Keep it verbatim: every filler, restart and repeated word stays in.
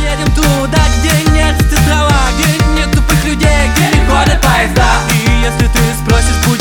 поедем туда, где нет острова, где нет тупых людей, где не ходят поезда. И если ты спросишь, будет